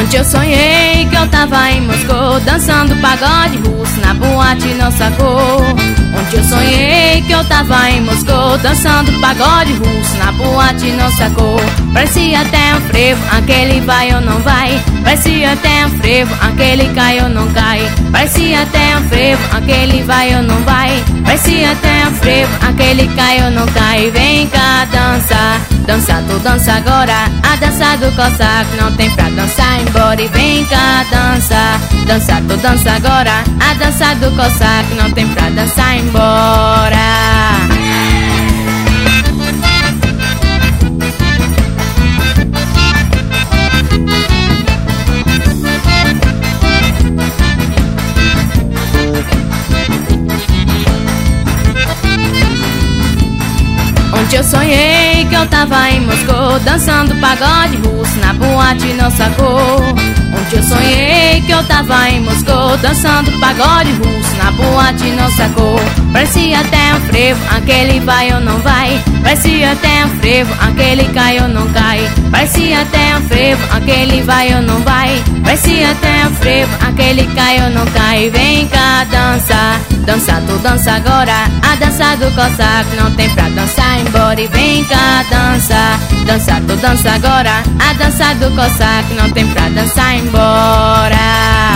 Ontem eu sonhei que eu tava em Moscou, dançando pagode russo na boate Nossa Cor. Ontem eu sonhei que eu tava em Moscou, dançando pagode russo na boate Nossa Cor. Parecia até um frevo, aquele vai ou não vai. Parecia até um frevo, aquele cai ou não cai. Parecia até um frevo, aquele vai ou não vai. Parecia até um frevo, aquele cai ou não cai. Vem cá dançar, dança, tu dança agora. A dança do Cossack não tem pra dançar embora. E vem cá dançar, dança, tu dança agora. A dança do Cossack não tem pra dançar embora. Ontem eu sonhei que eu tava em Moscou, dançando pagode russo na boate Nossa Cor. Ontem eu sonhei que eu tava em Moscou, dançando pagode russo na boate Nossa Cor. Parecia até um frevo, aquele vai ou não vai. Parecia até um frevo, aquele cai ou não cai. Parecia até um frevo, aquele vai ou não vai. Parecia até um frevo, aquele cai ou não cai. Vem cá dançar, dança, tu dança agora. A dança do Cossack não tem pra dançar embora. E vem cá dançar, dança, tu dança agora. A dança do Cossack não tem pra dançar embora.